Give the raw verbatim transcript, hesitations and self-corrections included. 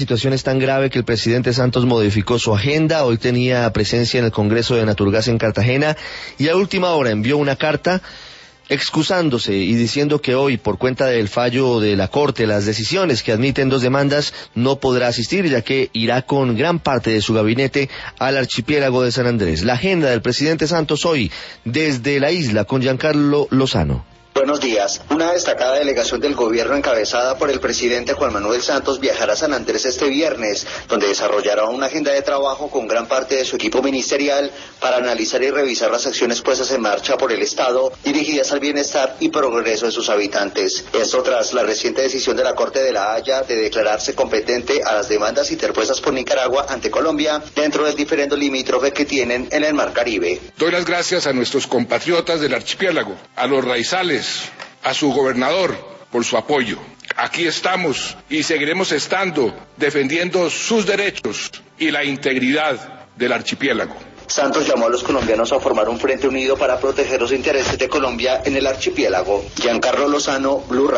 La situación es tan grave que el presidente Santos modificó su agenda. Hoy tenía presencia en el Congreso de Naturgas en Cartagena y a última hora envió una carta excusándose y diciendo que hoy, por cuenta del fallo de la Corte, las decisiones que admiten dos demandas, no podrá asistir, ya que irá con gran parte de su gabinete al archipiélago de San Andrés. La agenda del presidente Santos hoy, desde la isla, con Giancarlo Lozano. Buenos días. Una destacada delegación del gobierno encabezada por el presidente Juan Manuel Santos viajará a San Andrés este viernes, donde desarrollará una agenda de trabajo con gran parte de su equipo ministerial para analizar y revisar las acciones puestas en marcha por el Estado dirigidas al bienestar y progreso de sus habitantes. Esto tras la reciente decisión de la Corte de la Haya de declararse competente a las demandas interpuestas por Nicaragua ante Colombia dentro del diferendo limítrofe que tienen en el Mar Caribe. Doy las gracias a nuestros compatriotas del archipiélago, a los raizales, a su gobernador por su apoyo. Aquí estamos y seguiremos estando defendiendo sus derechos y la integridad del archipiélago. Santos llamó a los colombianos a formar un frente unido para proteger los intereses de Colombia en el archipiélago. Giancarlo Lozano, Blue Radio.